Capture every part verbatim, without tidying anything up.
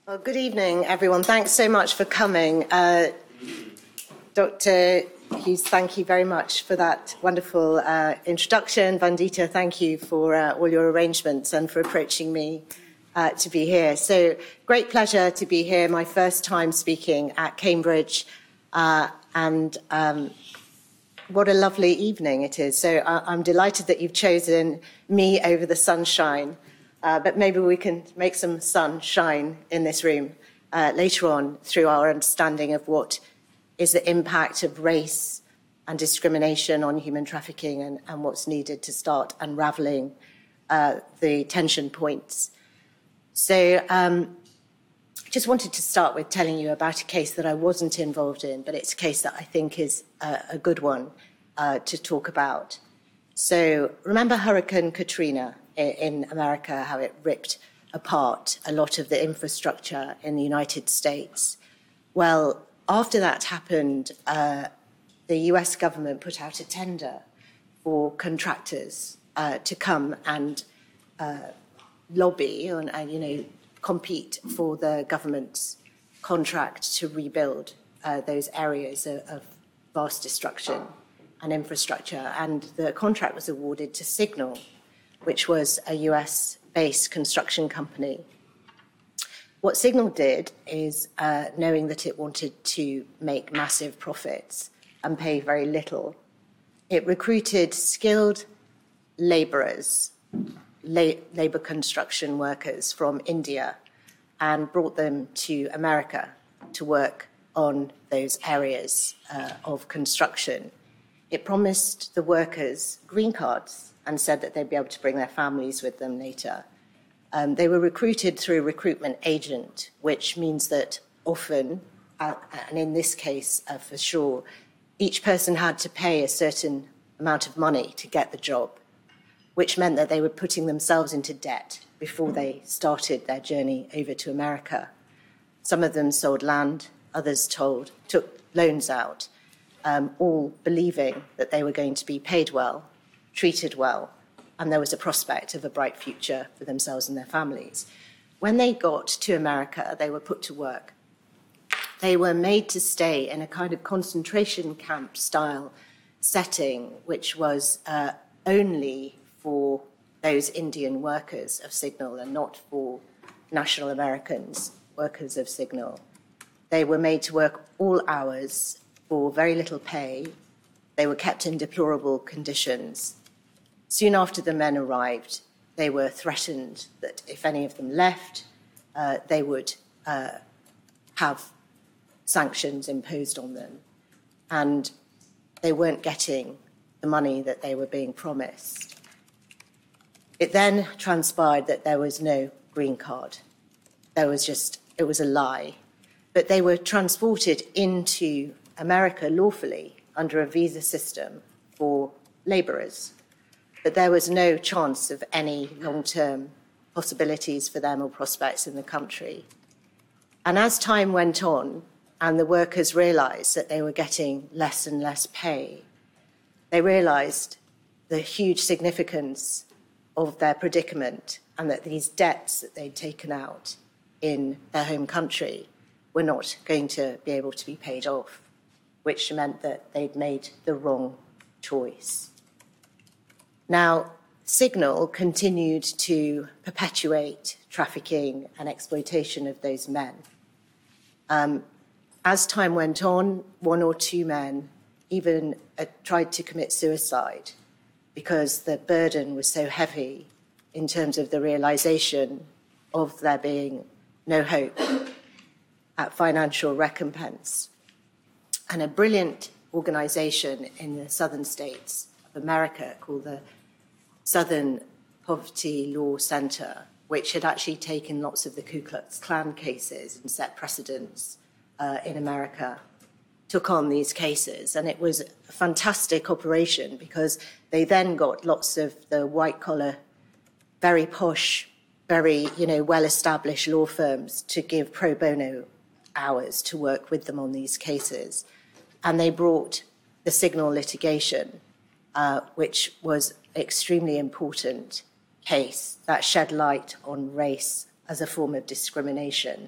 Well, good evening, everyone. Thanks so much for coming. Uh, Doctor Hughes, thank you very much for that wonderful uh, introduction. Vandita, thank you for uh, all your arrangements and for approaching me uh, to be here. So, great pleasure to be here, my first time speaking at Cambridge, uh, and um, what a lovely evening it is. So, uh, I'm delighted that you've chosen me over the sunshine. Uh, but maybe we can make some sunshine in this room uh, later on through our understanding of what is the impact of race and discrimination on human trafficking and, and what's needed to start unravelling uh, the tension points. So um, I just wanted to start with telling you about a case that I wasn't involved in, but it's a case that I think is a, a good one uh, to talk about. So remember Hurricane Katrina in America, how it ripped apart a lot of the infrastructure in the United States? Well, after that happened, uh, the U S government put out a tender for contractors uh, to come and uh, lobby and, and, you know, compete for the government's contract to rebuild uh, those areas of, of vast destruction and infrastructure. And the contract was awarded to Signal, which was a U S-based construction company. What Signal did is, uh, knowing that it wanted to make massive profits and pay very little, it recruited skilled labourers, la- labour construction workers from India, and brought them to America to work on those areas uh, of construction. It promised the workers green cards and said that they'd be able to bring their families with them later. Um, they were recruited through a recruitment agent, which means that often, uh, and in this case uh, for sure, each person had to pay a certain amount of money to get the job, which meant that they were putting themselves into debt before they started their journey over to America. Some of them sold land, others told, took loans out, um, all believing that they were going to be paid well, treated well, and there was a prospect of a bright future for themselves and their families. When they got to America, they were put to work. They were made to stay in a kind of concentration camp style setting, which was uh, only for those Indian workers of Signal and not for national Americans, workers of Signal. They were made to work all hours for very little pay. They were kept in deplorable conditions. Soon after the men arrived, they were threatened that if any of them left, uh, they would uh, have sanctions imposed on them. And they weren't getting the money that they were being promised. It then transpired that there was no green card. There was just, it was a lie. But they were transported into America lawfully under a visa system for labourers. But there was no chance of any long-term possibilities for them or prospects in the country. And as time went on and the workers realised that they were getting less and less pay, they realised the huge significance of their predicament and that these debts that they'd taken out in their home country were not going to be able to be paid off, which meant that they'd made the wrong choice. Now, Signal continued to perpetuate trafficking and exploitation of those men. Um, as time went on, one or two men even uh, tried to commit suicide because the burden was so heavy in terms of the realization of there being no hope at financial recompense. And a brilliant organization in the southern states of America called the Southern Poverty Law Center, which had actually taken lots of the Ku Klux Klan cases and set precedents uh, in America, took on these cases. And it was a fantastic operation because they then got lots of the white-collar, very posh, very, you know, well-established law firms to give pro bono hours to work with them on these cases. And they brought the Signal litigation, uh, which was extremely important case that shed light on race as a form of discrimination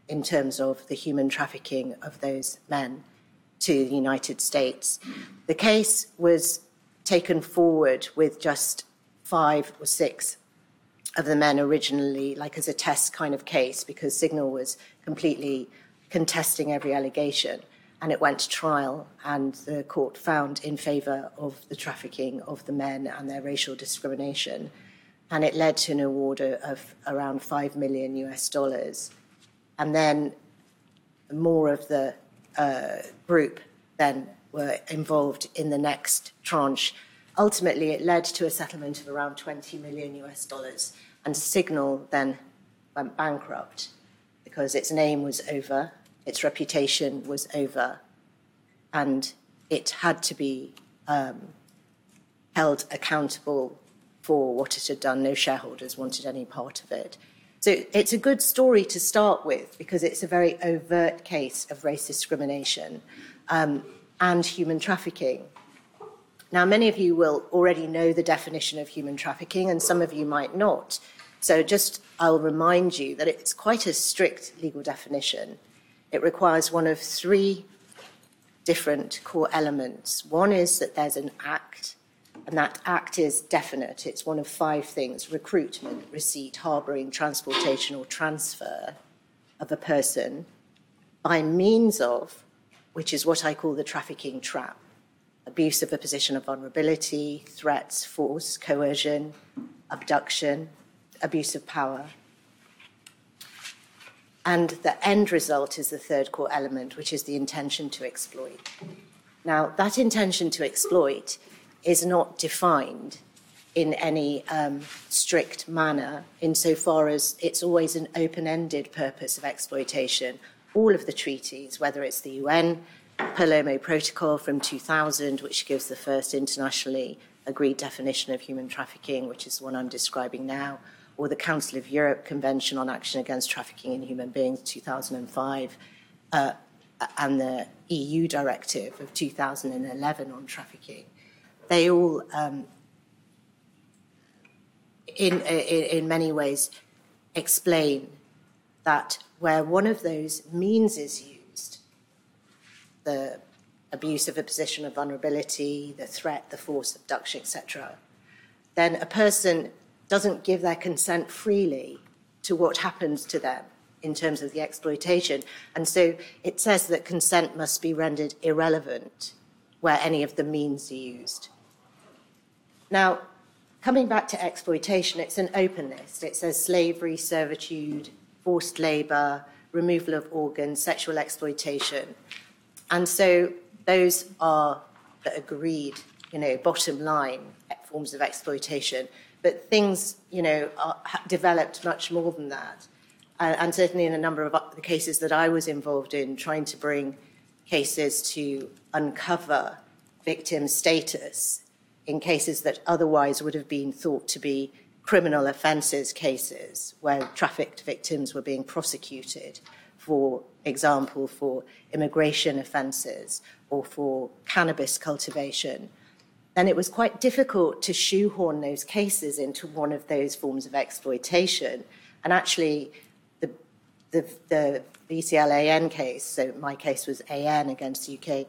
in terms of the human trafficking of those men to the United States. The case was taken forward with just five or six of the men originally, like as a test kind of case, because Signal was completely contesting every allegation. And it went to trial, and the court found in favour of the trafficking of the men and their racial discrimination. And it led to an award of around five million US dollars. And then more of the uh, group then were involved in the next tranche. Ultimately, it led to a settlement of around twenty million US dollars. And Signal then went bankrupt because its name was over, its reputation was over, and it had to be um, held accountable for what it had done. No shareholders wanted any part of it. So it's a good story to start with because it's a very overt case of race discrimination um, and human trafficking. Now, many of you will already know the definition of human trafficking, and some of you might not. So just I'll remind you that it's quite a strict legal definition. It requires one of three different core elements. One is that there's an act, and that act is definite. It's one of five things: recruitment, receipt, harbouring, transportation, or transfer of a person by means of, which is what I call the trafficking trap: abuse of a position of vulnerability, threats, force, coercion, abduction, abuse of power. And the end result is the third core element, which is the intention to exploit. Now, that intention to exploit is not defined in any um, strict manner, insofar as it's always an open-ended purpose of exploitation. All of the treaties, whether it's the U N Palermo Protocol from two thousand, which gives the first internationally agreed definition of human trafficking, which is the one I'm describing now, or the Council of Europe Convention on Action Against Trafficking in Human Beings, two thousand five, uh, and the E U Directive of two thousand eleven on trafficking. They all, um, in, in, in many ways, explain that where one of those means is used, the abuse of a position of vulnerability, the threat, the force, abduction, et cetera, then a person doesn't give their consent freely to what happens to them in terms of the exploitation. And so it says that consent must be rendered irrelevant where any of the means are used. Now, coming back to exploitation, it's an open list. It says slavery, servitude, forced labour, removal of organs, sexual exploitation. And so those are the agreed, you know, bottom line forms of exploitation. But things, you know, are developed much more than that. Uh, and certainly in a number of the cases that I was involved in, trying to bring cases to uncover victim status in cases that otherwise would have been thought to be criminal offences cases, where trafficked victims were being prosecuted, for example, for immigration offences or for cannabis cultivation, then it was quite difficult to shoehorn those cases into one of those forms of exploitation. And actually, the, the, the V C L A N case, so my case was A N against the U K,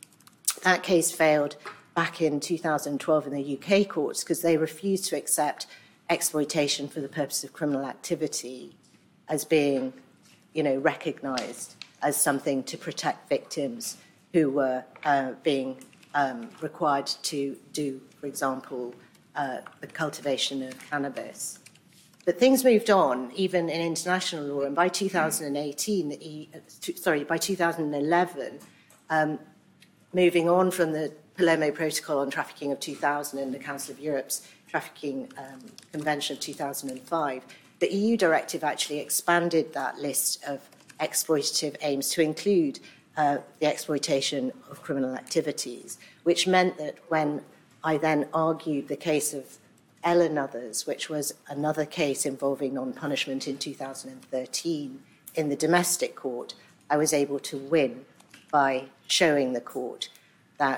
that case failed back in two thousand twelve in the U K courts because they refused to accept exploitation for the purpose of criminal activity as being, you know, recognised as something to protect victims who were uh, being Um, required to do, for example, uh, the cultivation of cannabis. But things moved on, even in international law, and by two thousand eighteen, the e, uh, sorry, by two thousand eleven, um, moving on from the Palermo Protocol on Trafficking of two thousand and the Council of Europe's Trafficking um, Convention of two thousand five, the E U directive actually expanded that list of exploitative aims to include Uh, the exploitation of criminal activities, which meant that when I then argued the case of L and others, which was another case involving non-punishment in two thousand thirteen in the domestic court, I was able to win by showing the court that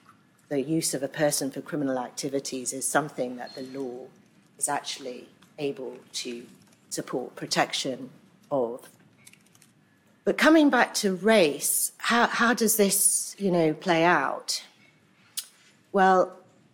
the use of a person for criminal activities is something that the law is actually able to support protection of. But coming back to race, how, how does this, you know, play out? Well,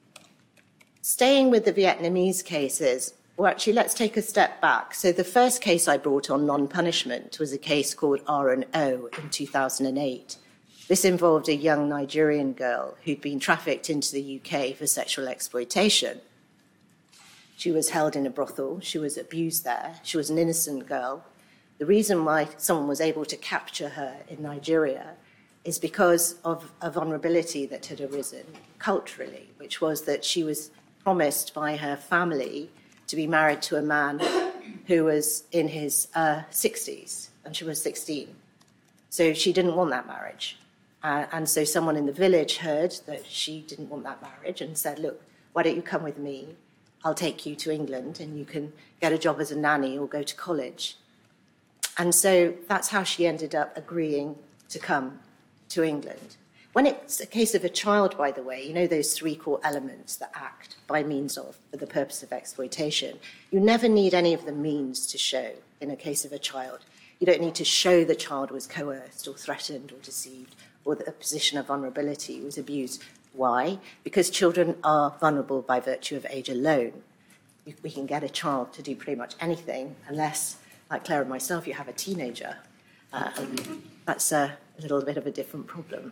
staying with the Vietnamese cases, well, actually, let's take a step back. So the first case I brought on non-punishment was a case called R and O in two thousand eight. This involved a young Nigerian girl who'd been trafficked into the U K for sexual exploitation. She was held in a brothel. She was abused there. She was an innocent girl. The reason why someone was able to capture her in Nigeria is because of a vulnerability that had arisen culturally, which was that she was promised by her family to be married to a man who was in his uh, sixties, and she was sixteen. So she didn't want that marriage. Uh, and so someone in the village heard that she didn't want that marriage and said, look, why don't you come with me? I'll take you to England and you can get a job as a nanny or go to college. And so that's how she ended up agreeing to come to England. When it's a case of a child, by the way, you know those three core elements that act by means of for the purpose of exploitation. You never need any of the means to show in a case of a child. You don't need to show the child was coerced or threatened or deceived or that a position of vulnerability was abused. Why? Because children are vulnerable by virtue of age alone. We can get a child to do pretty much anything unless, like Claire and myself, you have a teenager. Uh, and that's a little bit of a different problem.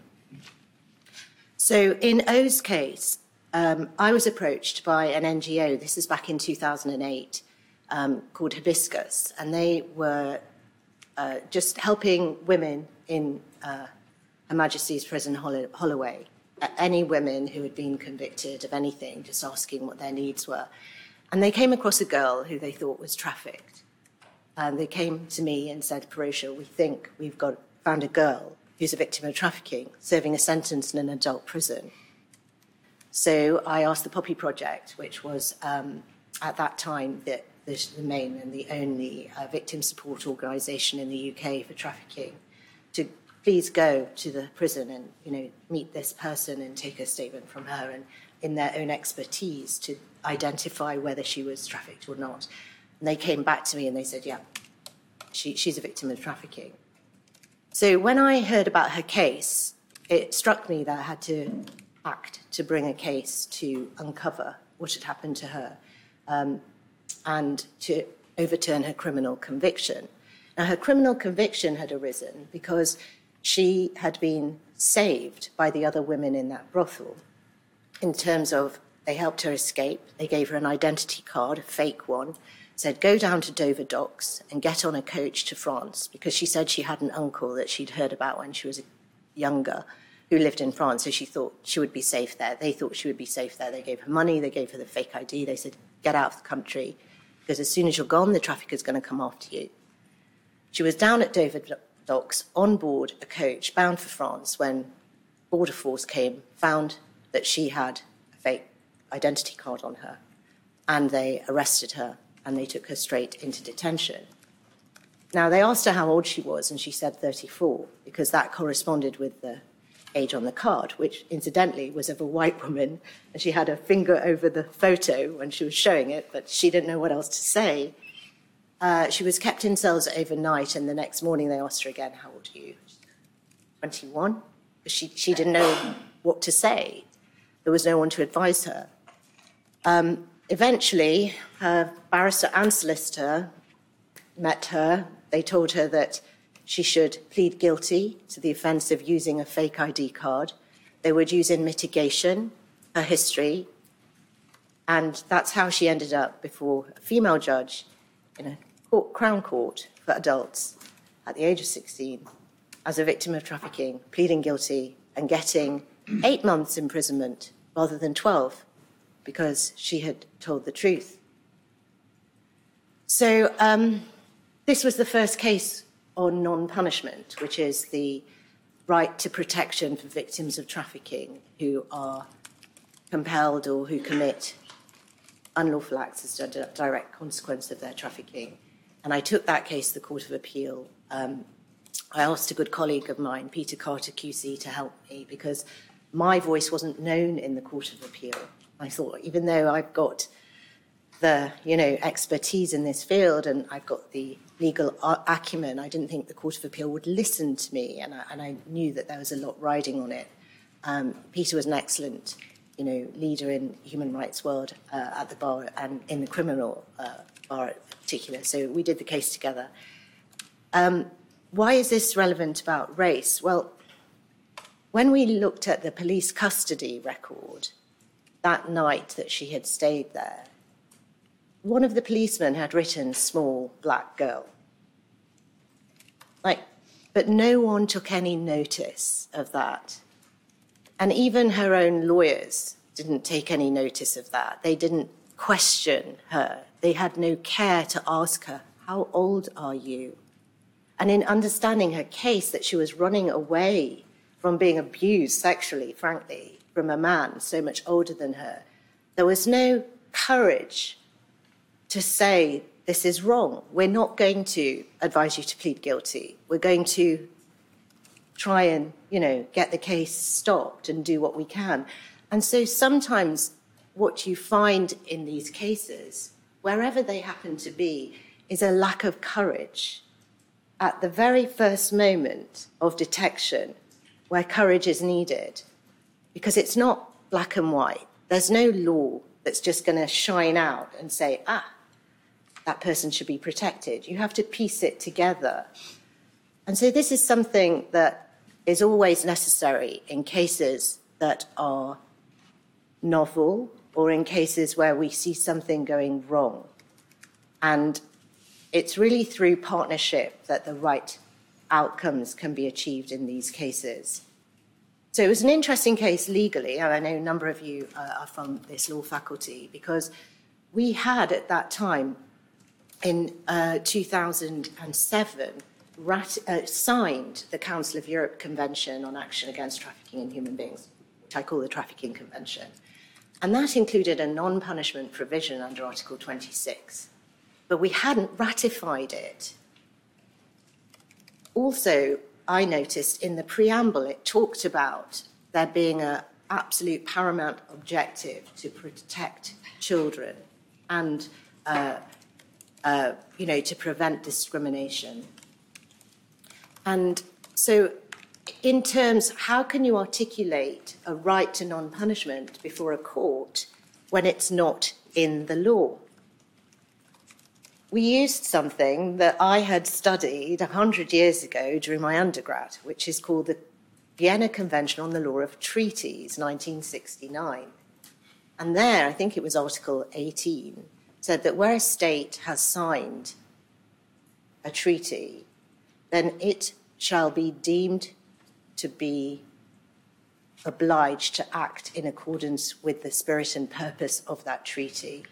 So in O's case, um, I was approached by an N G O, this is back in two thousand eight, um, called Hibiscus, and they were uh, just helping women in uh, Her Majesty's Prison Hol- Holloway, uh, any women who had been convicted of anything, just asking what their needs were. And they came across a girl who they thought was trafficked. And they came to me and said, Parosha, we think we've got found a girl who's a victim of trafficking, serving a sentence in an adult prison. So I asked the Poppy Project, which was um, at that time the, the, the main and the only uh, victim support organisation in the U K for trafficking, to please go to the prison and, you know, meet this person and take a statement from her and in their own expertise to identify whether she was trafficked or not. And they came back to me and they said, yeah, she, she's a victim of trafficking. So when I heard about her case, it struck me that I had to act to bring a case to uncover what had happened to her um, and to overturn her criminal conviction. Now, her criminal conviction had arisen because she had been saved by the other women in that brothel in terms of they helped her escape. They gave her an identity card, a fake one, said, go down to Dover Docks and get on a coach to France, because she said she had an uncle that she'd heard about when she was younger who lived in France, so she thought she would be safe there. They thought she would be safe there. They gave her money, they gave her the fake I D. They said, get out of the country, because as soon as you're gone, the trafficker's going to come after you. She was down at Dover Docks on board a coach bound for France when Border Force came, found that she had a fake identity card on her, and they arrested her and they took her straight into detention. Now, they asked her how old she was, and she said thirty-four, because that corresponded with the age on the card, which incidentally was of a white woman, and she had her finger over the photo when she was showing it, but she didn't know what else to say. Uh, she was kept in cells overnight, and the next morning they asked her again, how old are you? twenty-one? She, she didn't know what to say. There was no one to advise her. Um, eventually, her barrister and solicitor met her. They told her that she should plead guilty to the offence of using a fake I D card. They would use in mitigation her history, and that's how she ended up before a female judge in a court, Crown Court for adults at the age of sixteen as a victim of trafficking, pleading guilty and getting eight months imprisonment rather than twelve because she had told the truth. So um, this was the first case on non-punishment, which is the right to protection for victims of trafficking who are compelled or who commit unlawful acts as a direct consequence of their trafficking. And I took that case to the Court of Appeal. Um, I asked a good colleague of mine, Peter Carter Q C, to help me because my voice wasn't known in the Court of Appeal. I thought, even though I've got the, you know, expertise in this field, and I've got the legal acumen. I didn't think the Court of Appeal would listen to me, and I, and I knew that there was a lot riding on it. Um, Peter was an excellent, you know, leader in human rights world uh, at the bar and in the criminal uh, bar in particular. So we did the case together. Um, why is this relevant about race? Well, when we looked at the police custody record that night that she had stayed there, one of the policemen had written small black girl. Like, but no one took any notice of that. And even her own lawyers didn't take any notice of that. They didn't question her. They had no care to ask her, how old are you? And in understanding her case, that she was running away from being abused sexually, frankly, from a man so much older than her, there was no courage to say, this is wrong. We're not going to advise you to plead guilty. We're going to try and, you know, get the case stopped and do what we can. And so sometimes what you find in these cases, wherever they happen to be, is a lack of courage at the very first moment of detection, where courage is needed, because it's not black and white. There's no law that's just going to shine out and say, ah, that person should be protected. You have to piece it together. And so this is something that is always necessary in cases that are novel or in cases where we see something going wrong. And it's really through partnership that the right outcomes can be achieved in these cases. So it was an interesting case legally, and I know a number of you uh, are from this law faculty, because we had at that time, in uh, two thousand seven, rat- uh, signed the Council of Europe Convention on Action Against Trafficking in Human Beings, which I call the Trafficking Convention. And that included a non-punishment provision under Article twenty-six, but we hadn't ratified it. Also, I noticed in the preamble, it talked about there being an absolute paramount objective to protect children and uh, Uh, you know, to prevent discrimination. And so in terms, how can you articulate a right to non-punishment before a court when it's not in the law? We used something that I had studied one hundred years ago during my undergrad, which is called the Vienna Convention on the Law of Treaties, nineteen sixty-nine. And there, I think it was Article eighteen, said that where a state has signed a treaty, then it shall be deemed to be obliged to act in accordance with the spirit and purpose of that treaty.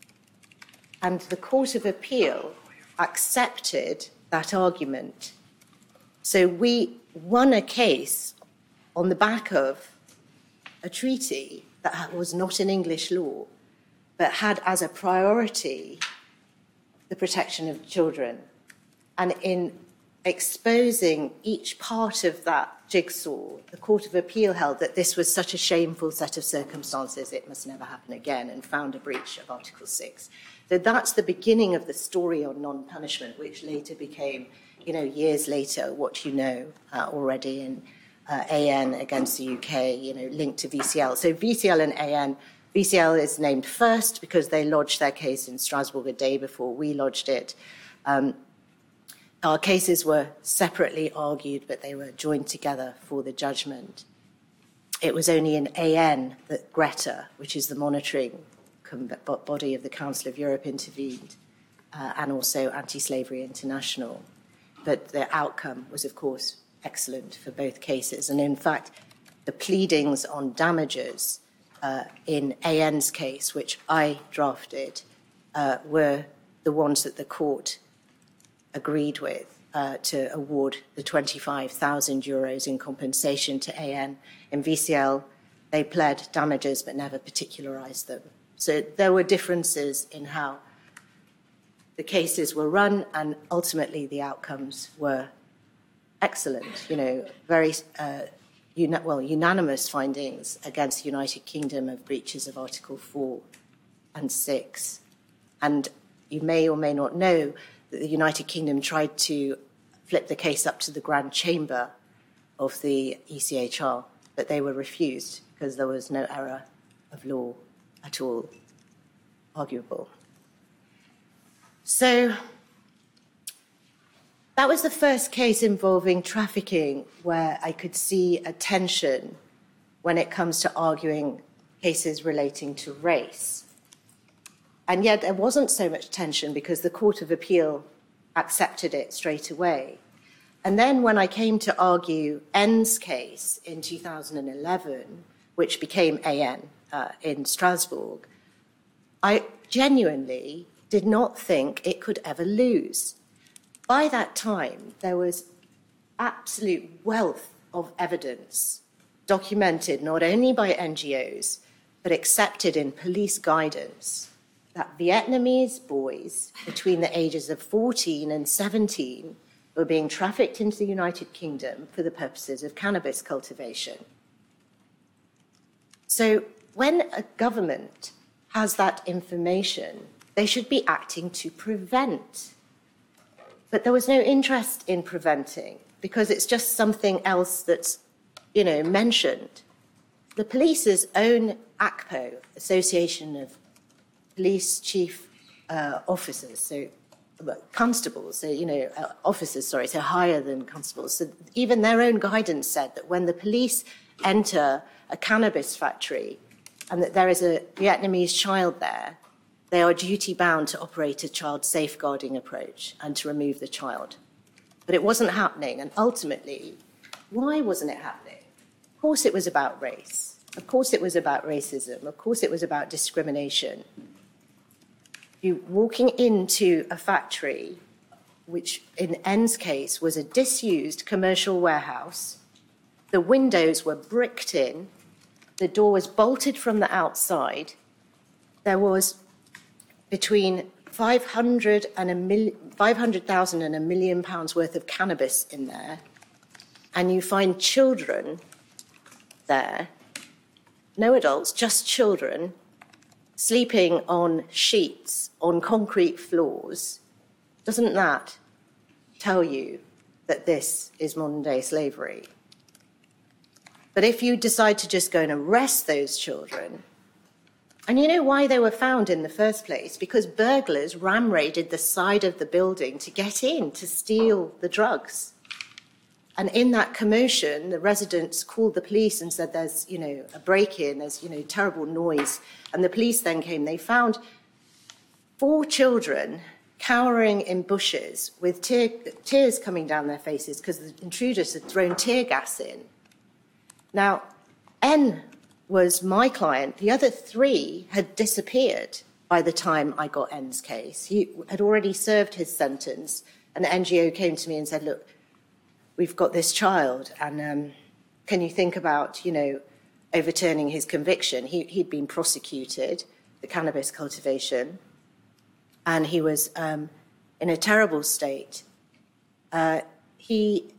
And the Court of Appeal accepted that argument. So we won a case on the back of a treaty that was not in English law, but had as a priority the protection of children. And in exposing each part of that jigsaw, the Court of Appeal held that this was such a shameful set of circumstances, it must never happen again, and found a breach of Article six. So that's the beginning of the story on non-punishment, which later became, you know, years later, what you know uh, already in uh, A N against the U K, you know, linked to V C L. So V C L and A N, V C L is named first because they lodged their case in Strasbourg a day before we lodged it. Um, our cases were separately argued, but they were joined together for the judgment. It was only in A N that Greta, which is the monitoring body of the Council of Europe, intervened, uh, and also Anti-Slavery International. But the outcome was, of course, excellent for both cases. And in fact, the pleadings on damages Uh, in A N's case, which I drafted, uh, were the ones that the court agreed with uh, to award the twenty-five thousand euros in compensation to A N. In V C L, they pled damages but never particularised them. So there were differences in how the cases were run, and ultimately the outcomes were excellent, you know, very uh, Una- well, unanimous findings against the United Kingdom of breaches of Article four and six. And you may or may not know that the United Kingdom tried to flip the case up to the Grand Chamber of the E C H R, but they were refused because there was no error of law at all arguable. So that was the first case involving trafficking where I could see a tension when it comes to arguing cases relating to race. And yet there wasn't so much tension because the Court of Appeal accepted it straight away. And then when I came to argue N's case in two thousand eleven, which became A N uh, in Strasbourg, I genuinely did not think it could ever lose. By that time, there was absolute wealth of evidence documented not only by N G Os, but accepted in police guidance that Vietnamese boys between the ages of fourteen and seventeen were being trafficked into the United Kingdom for the purposes of cannabis cultivation. So when a government has that information, they should be acting to prevent. But there was no interest in preventing because it's just something else that's, you know, mentioned. The police's own A C P O, Association of Police Chief uh, Officers, so well, constables, so, you know, uh, officers, sorry, so higher than constables. So even their own guidance said that when the police enter a cannabis factory and that there is a Vietnamese child there, they are duty-bound to operate a child safeguarding approach and to remove the child. But it wasn't happening, and ultimately, why wasn't it happening? Of course it was about race. Of course it was about racism. Of course it was about discrimination. You walking into a factory, which in N's case was a disused commercial warehouse, the windows were bricked in, the door was bolted from the outside, there was between five hundred thousand and a million pounds worth of cannabis in there, and you find children there, no adults, just children, sleeping on sheets, on concrete floors. Doesn't that tell you that this is modern day slavery? But if you decide to just go and arrest those children, and you know why they were found in the first place? Because burglars ram-raided the side of the building to get in, to steal the drugs. And in that commotion, the residents called the police and said there's, you know, a break-in, there's, you know, terrible noise. And the police then came. They found four children cowering in bushes with tear, tears coming down their faces because the intruders had thrown tear gas in. Now, N was my client. The other three had disappeared by the time I got N's case. He had already served his sentence, and the N G O came to me and said, look, we've got this child, and um, can you think about, you know, overturning his conviction? He, he'd been prosecuted, the cannabis cultivation, and he was um, in a terrible state. Uh, he,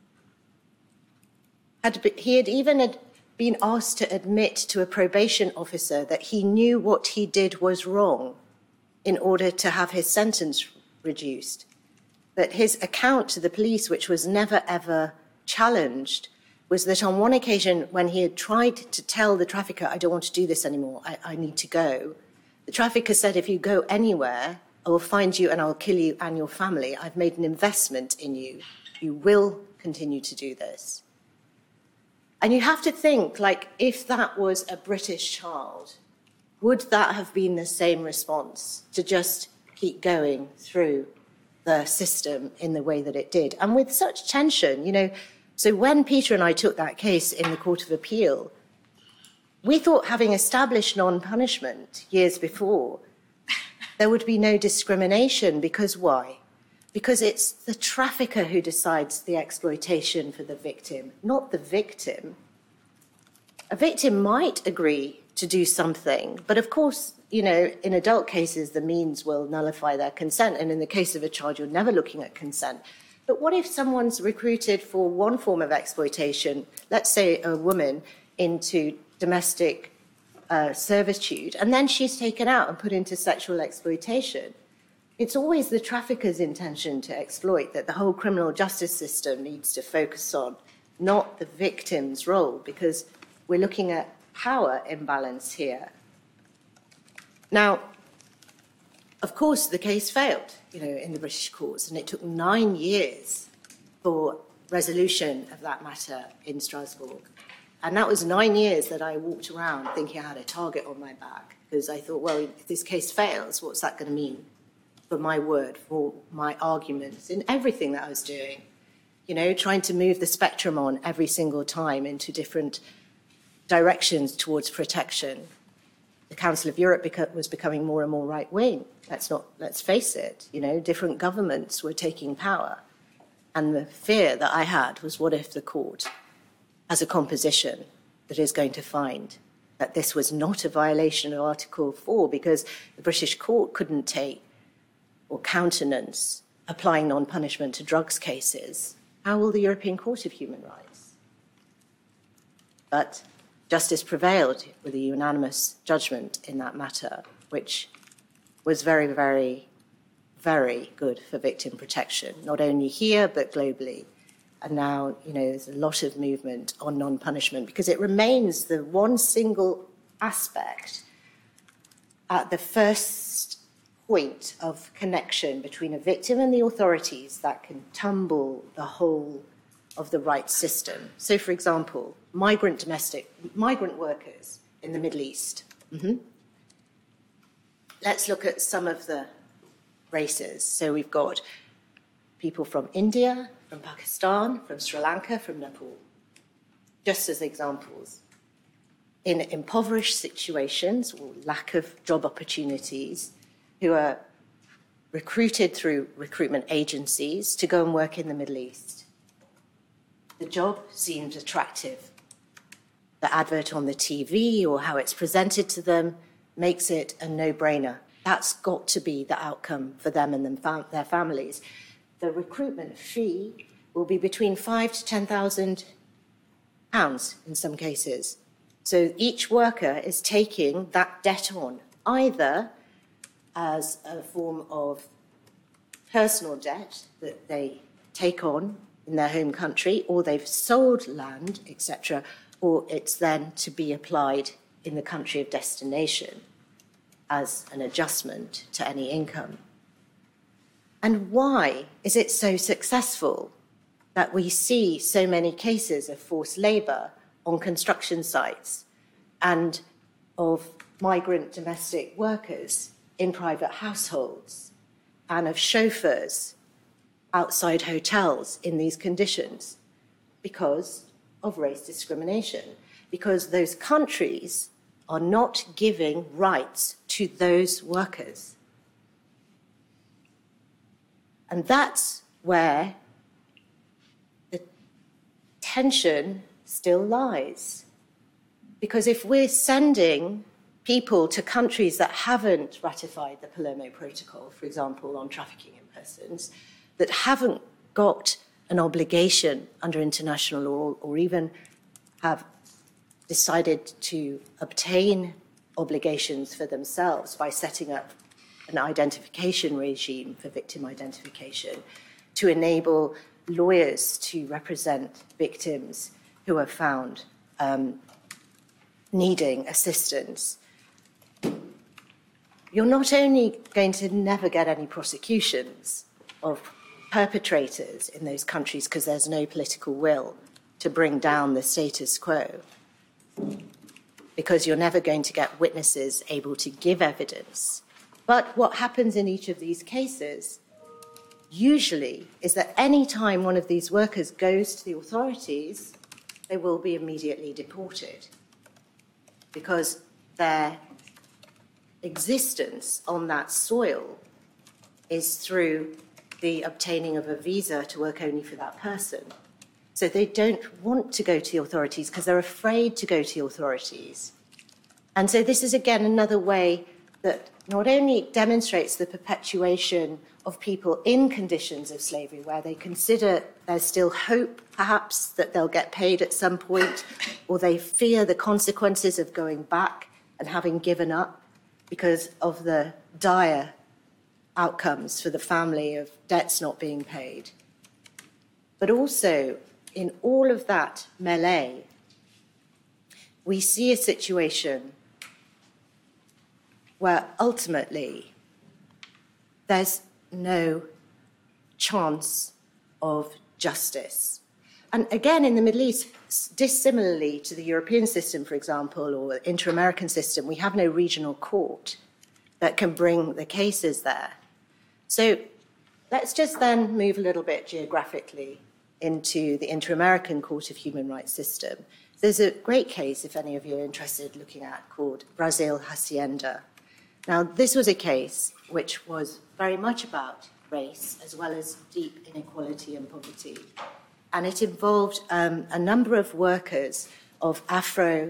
had be, he had even had been asked to admit to a probation officer that he knew what he did was wrong in order to have his sentence reduced. But his account to the police, which was never, ever challenged, was that on one occasion when he had tried to tell the trafficker, I don't want to do this anymore, I, I need to go, the trafficker said, if you go anywhere, I will find you and I will kill you and your family. I've made an investment in you. You will continue to do this. And you have to think, like, if that was a British child, would that have been the same response to just keep going through the system in the way that it did? And with such tension, you know, so when Peter and I took that case in the Court of Appeal, we thought, having established non-punishment years before, there would be no discrimination. Because why? Because it's the trafficker who decides the exploitation for the victim, not the victim. A victim might agree to do something, but of course, you know, in adult cases, the means will nullify their consent. And in the case of a child, you're never looking at consent. But what if someone's recruited for one form of exploitation, let's say a woman, into domestic uh, servitude, and then she's taken out and put into sexual exploitation. It's always the trafficker's intention to exploit that the whole criminal justice system needs to focus on, not the victim's role, because we're looking at power imbalance here. Now, of course, the case failed, you know, in the British courts, and it took nine years for resolution of that matter in Strasbourg. And that was nine years that I walked around thinking I had a target on my back, because I thought, well, if this case fails, what's that going to mean for my word, for my arguments, in everything that I was doing? You know, trying to move the spectrum on every single time into different directions towards protection. The Council of Europe beca- was becoming more and more right-wing. Let's not, let's face it, you know, different governments were taking power. And the fear that I had was, what if the court has a composition that is going to find that this was not a violation of Article four, because the British court couldn't take or countenance applying non-punishment to drugs cases? How will the European Court of Human Rights? But justice prevailed with a unanimous judgment in that matter, which was very, very, very good for victim protection, not only here, but globally. And now, you know, there's a lot of movement on non-punishment, because it remains the one single aspect at the first point of connection between a victim and the authorities that can tumble the whole of the rights system. So, for example, migrant domestic, migrant workers in the Middle East. Mm-hmm. Let's look at some of the races. So we've got people from India, from Pakistan, from Sri Lanka, from Nepal, just as examples. In impoverished situations or lack of job opportunities, who are recruited through recruitment agencies to go and work in the Middle East. The job seems attractive. The advert on the T V or how it's presented to them makes it a no-brainer. That's got to be the outcome for them and them, their families. The recruitment fee will be between five to ten thousand pounds in some cases. So each worker is taking that debt on, either as a form of personal debt that they take on in their home country, or they've sold land, et cetera, or it's then to be applied in the country of destination as an adjustment to any income. And why is it so successful that we see so many cases of forced labour on construction sites and of migrant domestic workers in private households and of chauffeurs outside hotels in these conditions? Because of race discrimination, because those countries are not giving rights to those workers. And that's where the tension still lies. Because if we're sending people to countries that haven't ratified the Palermo Protocol, for example, on trafficking in persons, that haven't got an obligation under international law or even have decided to obtain obligations for themselves by setting up an identification regime for victim identification to enable lawyers to represent victims who are found um, needing assistance, you're not only going to never get any prosecutions of perpetrators in those countries because there's no political will to bring down the status quo, because you're never going to get witnesses able to give evidence. But what happens in each of these cases usually is that any time one of these workers goes to the authorities, they will be immediately deported, because their existence on that soil is through the obtaining of a visa to work only for that person. So they don't want to go to the authorities because they're afraid to go to the authorities. And so this is, again, another way that not only demonstrates the perpetuation of people in conditions of slavery where they consider there's still hope, perhaps, that they'll get paid at some point, or they fear the consequences of going back and having given up because of the dire outcomes for the family of debts not being paid. But also, in all of that melee, we see a situation where ultimately there's no chance of justice. And again, in the Middle East, dissimilarly to the European system, for example, or the inter-American system, we have no regional court that can bring the cases there. So let's just then move a little bit geographically into the Inter-American Court of Human Rights system. There's a great case, if any of you are interested, looking at, called Brazil Hacienda. Now, this was a case which was very much about race as well as deep inequality and poverty. And it involved um, a number of workers of Afro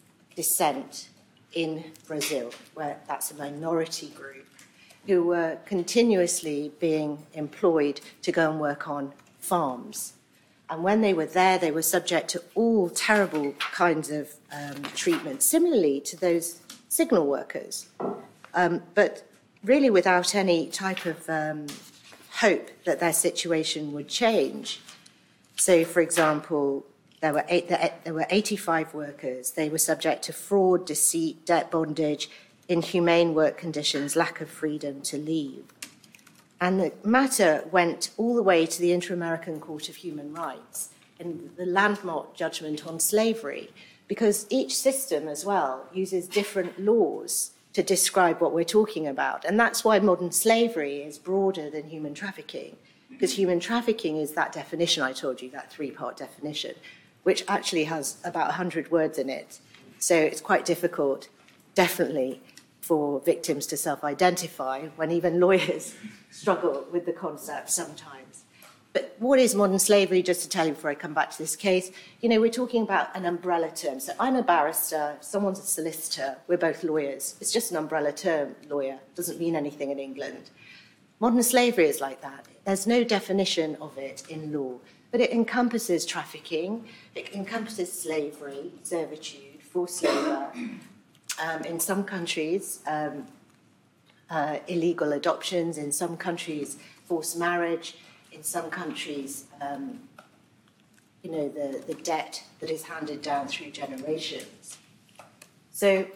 descent in Brazil, where that's a minority group, who were continuously being employed to go and work on farms. And when they were there, they were subject to all terrible kinds of um, treatment, similarly to those signal workers, um, but really without any type of um, hope that their situation would change. So, for example, there were, eight, there were eighty-five workers. They were subject to fraud, deceit, debt bondage, inhumane work conditions, lack of freedom to leave. And the matter went all the way to the Inter-American Court of Human Rights in the landmark judgment on slavery, because each system as well uses different laws to describe what we're talking about. And that's why modern slavery is broader than human trafficking, because human trafficking is that definition I told you, that three-part definition, which actually has about one hundred words in it. So it's quite difficult, definitely, for victims to self-identify when even lawyers struggle with the concept sometimes. But what is modern slavery, just to tell you before I come back to this case, you know, we're talking about an umbrella term. So I'm a barrister, someone's a solicitor, we're both lawyers. It's just an umbrella term, lawyer, doesn't mean anything in England. Modern slavery is like that. There's no definition of it in law, but it encompasses trafficking, it encompasses slavery, servitude, forced labour. Um, in some countries, um, uh, illegal adoptions, in some countries, forced marriage, in some countries, um, you know, the, the debt that is handed down through generations. So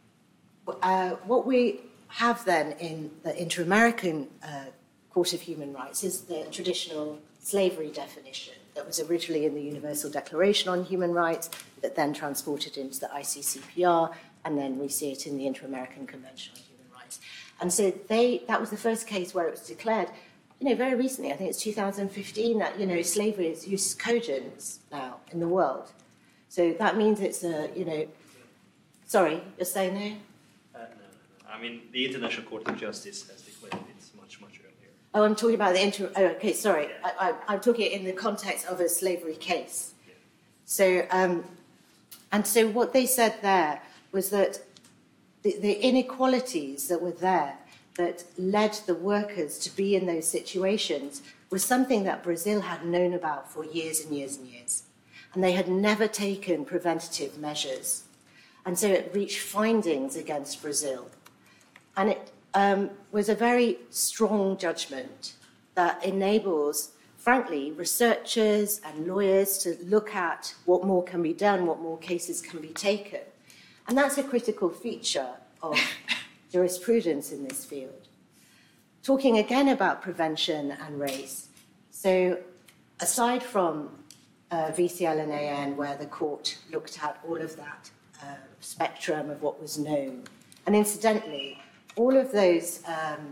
uh, what we have then in the Inter-American uh, Court of Human Rights is the traditional slavery definition that was originally in the Universal Declaration on Human Rights, that then transported into the I C C P R, and then we see it in the Inter-American Convention on Human Rights. And so they, that was the first case where it was declared, you know, very recently, I think it's two thousand fifteen, that, you know, slavery is jus cogens now in the world. So that means it's a, you know, sorry, you're saying no? Uh, no, no, no. I mean, the International Court of Justice has declared it much, much earlier. Oh, I'm talking about the inter, oh, okay, sorry. Yeah. I, I, I'm talking in the context of a slavery case. Yeah. So, um, and so what they said there was that the, the inequalities that were there that led the workers to be in those situations was something that Brazil had known about for years and years and years. And they had never taken preventative measures. And so it reached findings against Brazil. And it um, was a very strong judgment that enables, frankly, researchers and lawyers to look at what more can be done, what more cases can be taken. And that's a critical feature of jurisprudence in this field. Talking again about prevention and race, so aside from uh, V C L and A N, where the court looked at all of that uh, spectrum of what was known, and incidentally, all of those um,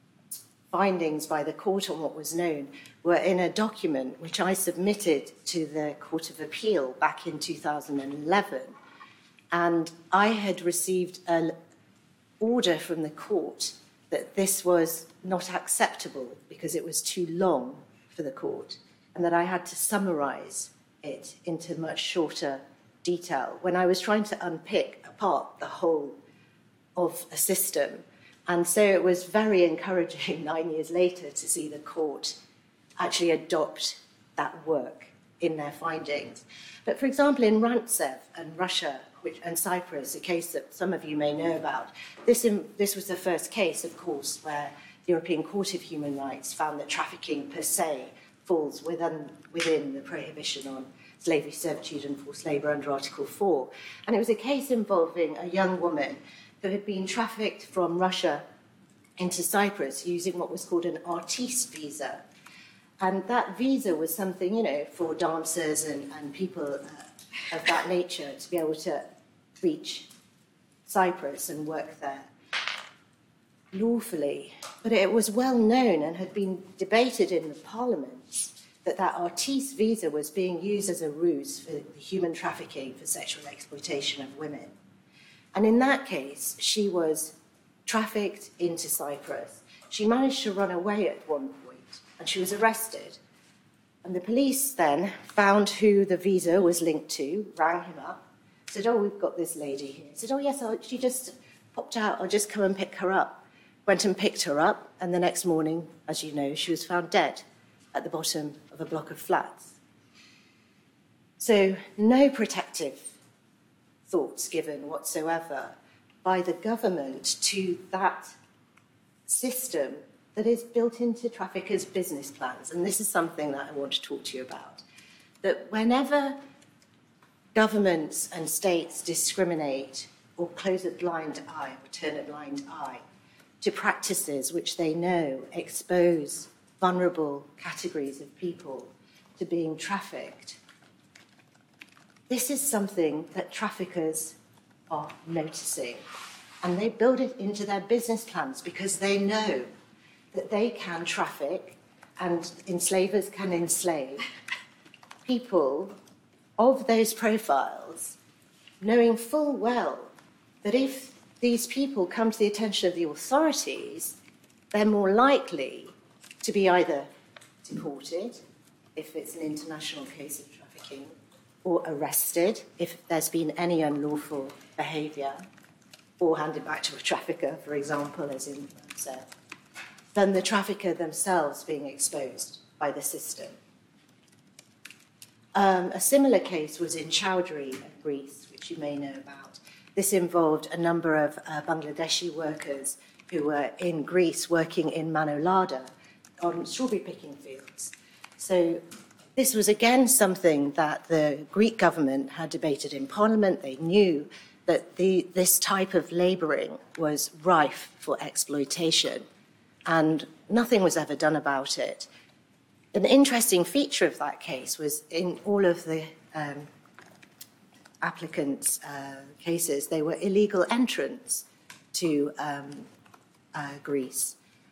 findings by the court on what was known were in a document which I submitted to the Court of Appeal back in two thousand eleven. And I had received an order from the court that this was not acceptable because it was too long for the court, and that I had to summarize it into much shorter detail when I was trying to unpick apart the whole of a system. And so it was very encouraging nine years later to see the court actually adopt that work in their findings. But for example, in Rantsev and Russia, which, and Cyprus, a case that some of you may know about. This, in, this was the first case, of course, where the European Court of Human Rights found that trafficking per se falls within, within the prohibition on slavery, servitude and forced labour under Article four. And it was a case involving a young woman who had been trafficked from Russia into Cyprus using what was called an artiste visa. And that visa was something, you know, for dancers and, and people uh, of that nature to be able to reach Cyprus and work there lawfully. But it was well known and had been debated in the parliaments that that artiste visa was being used as a ruse for human trafficking, for sexual exploitation of women. And in that case, she was trafficked into Cyprus. She managed to run away at one point, and she was arrested. And the police then found who the visa was linked to, rang him up, said, oh, we've got this lady here. He said, oh, yes, I'll, she just popped out. I'll just come and pick her up. Went and picked her up, and the next morning, as you know, she was found dead at the bottom of a block of flats. So no protective thoughts given whatsoever by the government to that system that is built into traffickers' business plans. And this is something that I want to talk to you about. That whenever governments and states discriminate or close a blind eye or turn a blind eye to practices which they know expose vulnerable categories of people to being trafficked, this is something that traffickers are noticing. And they build it into their business plans because they know that they can traffic and enslavers can enslave people of those profiles, knowing full well that if these people come to the attention of the authorities, they're more likely to be either deported, if it's an international case of trafficking, or arrested, if there's been any unlawful behaviour, or handed back to a trafficker, for example, as in said, than the trafficker themselves being exposed by the system. Um, a similar case was in Chowdhury, Greece, which you may know about. This involved a number of uh, Bangladeshi workers who were in Greece working in Manolada on strawberry picking fields. So this was again something that the Greek government had debated in Parliament. They knew that the, this type of labouring was rife for exploitation, and nothing was ever done about it. An interesting feature of that case was in all of the um, applicants' uh, cases, they were illegal entrants to um, uh, Greece.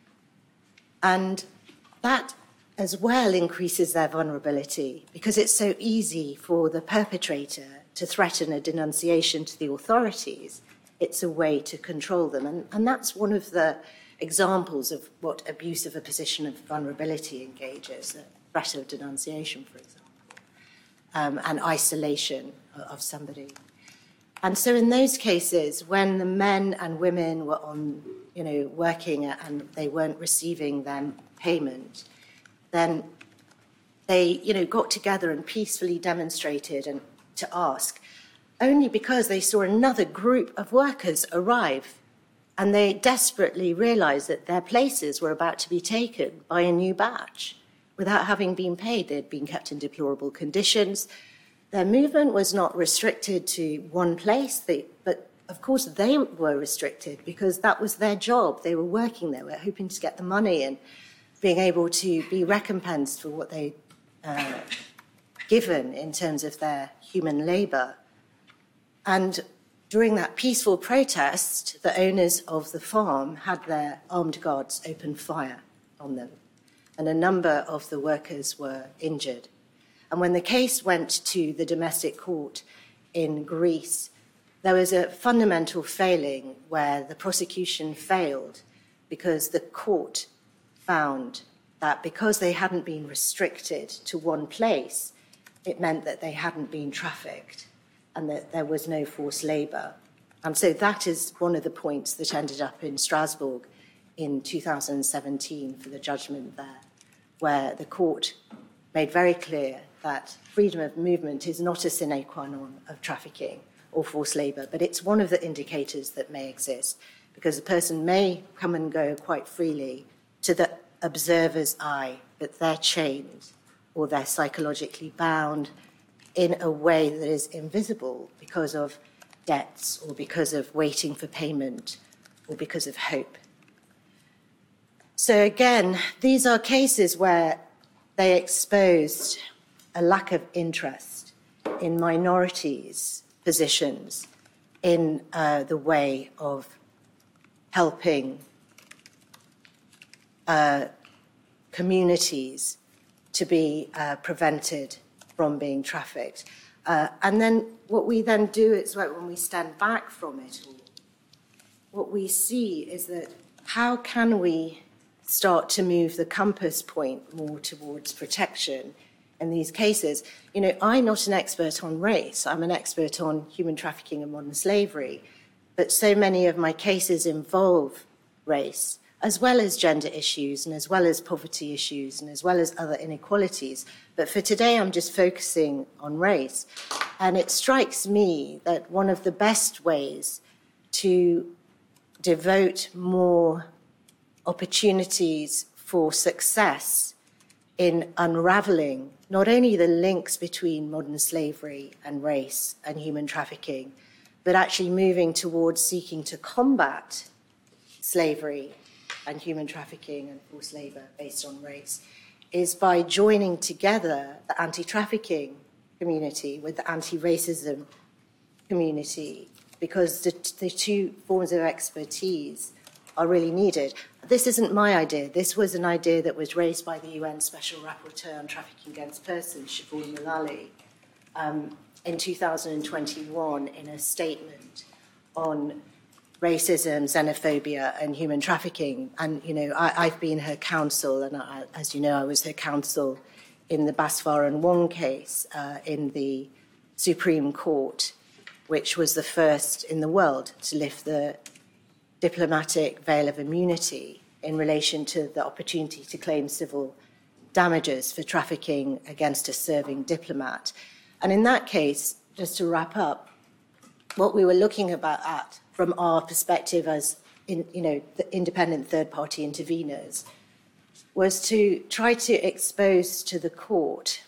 And that as well increases their vulnerability because it's so easy for the perpetrator to threaten a denunciation to the authorities. It's a way to control them. And, and that's one of the examples of what abuse of a position of vulnerability engages, the threat of denunciation, for example, um, and isolation of somebody. And so in those cases, when the men and women were on, you know, working and they weren't receiving their payment, then they, you know, got together and peacefully demonstrated and to ask, only because they saw another group of workers arrive and they desperately realised that their places were about to be taken by a new batch. Without having been paid, they'd been kept in deplorable conditions. Their movement was not restricted to one place, they, but of course they were restricted because that was their job. They were working there, were hoping to get the money and being able to be recompensed for what they'd uh, given in terms of their human labour. And during that peaceful protest, the owners of the farm had their armed guards open fire on them, and a number of the workers were injured. And when the case went to the domestic court in Greece, there was a fundamental failing where the prosecution failed because the court found that because they hadn't been restricted to one place, it meant that they hadn't been trafficked and that there was no forced labour. And so that is one of the points that ended up in Strasbourg in two thousand seventeen for the judgment there, where the court made very clear that freedom of movement is not a sine qua non of trafficking or forced labour, but it's one of the indicators that may exist, because a person may come and go quite freely to the observer's eye, but they're chained or they're psychologically bound in a way that is invisible because of debts or because of waiting for payment or because of hope. So again, these are cases where they exposed a lack of interest in minorities' positions in uh, the way of helping uh, communities to be uh, prevented from being trafficked. Uh, and then what we then do is like when we stand back from it all, what we see is that how can we start to move the compass point more towards protection in these cases? You know, I'm not an expert on race. I'm an expert on human trafficking and modern slavery. But so many of my cases involve race, as well as gender issues, and as well as poverty issues, and as well as other inequalities. But for today, I'm just focusing on race. And it strikes me that one of the best ways to devote more opportunities for success in unraveling not only the links between modern slavery and race and human trafficking, but actually moving towards seeking to combat slavery and human trafficking and forced labour based on race, is by joining together the anti-trafficking community with the anti-racism community, because the, the two forms of expertise are really needed. This isn't my idea. This was an idea that was raised by the U N Special Rapporteur on Trafficking Against Persons, Shabul Malali, um, in two thousand twenty-one in a statement on racism, xenophobia, and human trafficking. And, you know, I, I've been her counsel, and I, as you know, I was her counsel in the Basfar and Wong case uh, in the Supreme Court, which was the first in the world to lift the diplomatic veil of immunity in relation to the opportunity to claim civil damages for trafficking against a serving diplomat. And in that case, just to wrap up, what we were looking about at from our perspective as in, you know, the independent third-party interveners was to try to expose to the court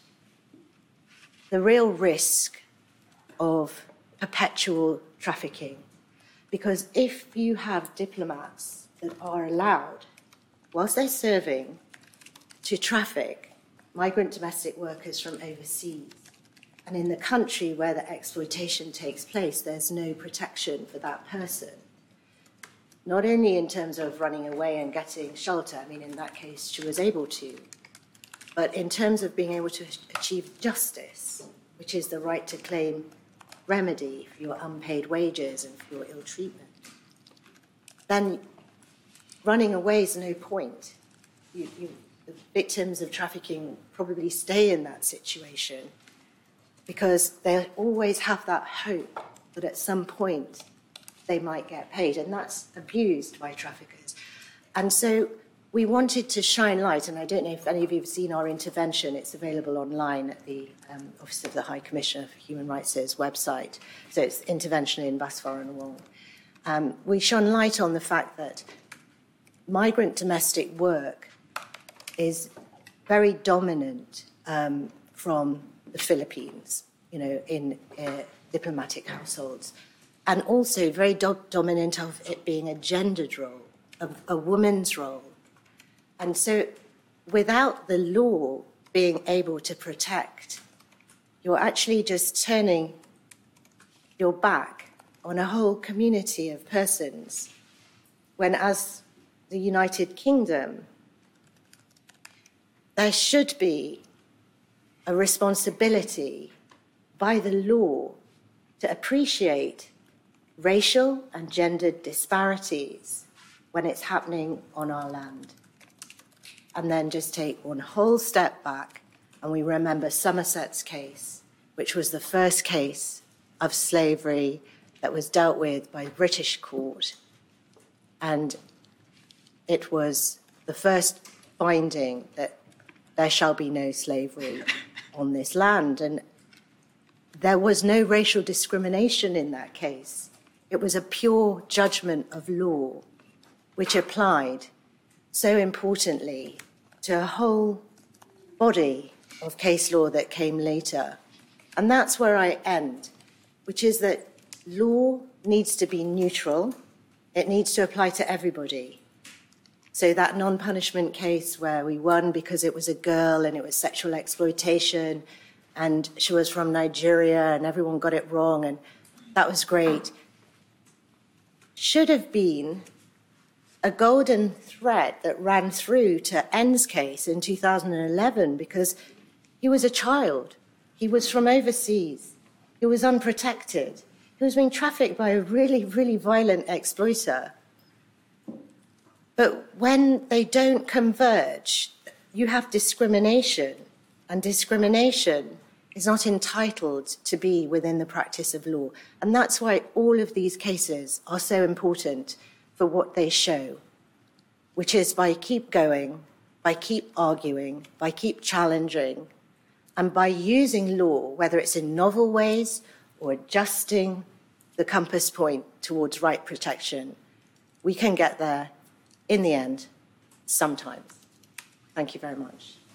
the real risk of perpetual trafficking. Because if you have diplomats that are allowed, whilst they're serving, to traffic migrant domestic workers from overseas, and in the country where the exploitation takes place, there's no protection for that person, not only in terms of running away and getting shelter, I mean, in that case, she was able to, but in terms of being able to achieve justice, which is the right to claim remedy for your unpaid wages and for your ill treatment, then running away is no point. You, you, the victims of trafficking probably stay in that situation because they always have that hope that at some point they might get paid, and that's abused by traffickers. And so we wanted to shine light, and I don't know if any of you have seen our intervention. It's available online at the um, Office of the High Commissioner for Human Rights' website. So it's intervention in Basfar and Wong. Um, we shone light on the fact that migrant domestic work is very dominant um, from the Philippines, you know, in uh, diplomatic households, and also very do- dominant of it being a gendered role, a, a woman's role. And so without the law being able to protect, you're actually just turning your back on a whole community of persons, when as the United Kingdom, there should be a responsibility by the law to appreciate racial and gendered disparities when it's happening on our land. And then just take one whole step back, and we remember Somerset's case, which was the first case of slavery that was dealt with by the British court. And it was the first finding that there shall be no slavery on this land. And there was no racial discrimination in that case. It was a pure judgment of law, which applied so importantly to a whole body of case law that came later. And that's where I end, which is that law needs to be neutral. It needs to apply to everybody. So that non-punishment case where we won because it was a girl and it was sexual exploitation and she was from Nigeria and everyone got it wrong and that was great, should have been a golden thread that ran through to N's case in two thousand eleven because he was a child. He was from overseas. He was unprotected. He was being trafficked by a really, really violent exploiter. But when they don't converge, you have discrimination, and discrimination is not entitled to be within the practice of law. And that's why all of these cases are so important for what they show, which is by keep going, by keep arguing, by keep challenging, and by using law, whether it's in novel ways or adjusting the compass point towards right protection, we can get there in the end, sometimes. Thank you very much.